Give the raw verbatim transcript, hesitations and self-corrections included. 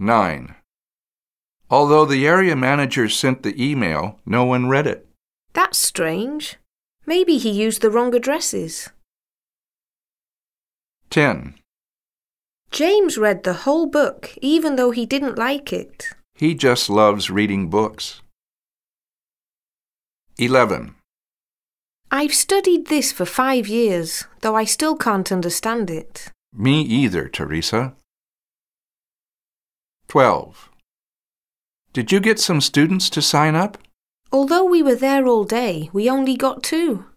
nine. Although the area manager sent the email, no one read it. That's strange. Maybe he used the wrong addresses. ten. James read the whole book, even though he didn't like it. He just loves reading books. eleven. I've studied this for five years, though I still can't understand it. Me either, Teresa. twelve. Did you get some students to sign up? Although we were there all day, we only got two.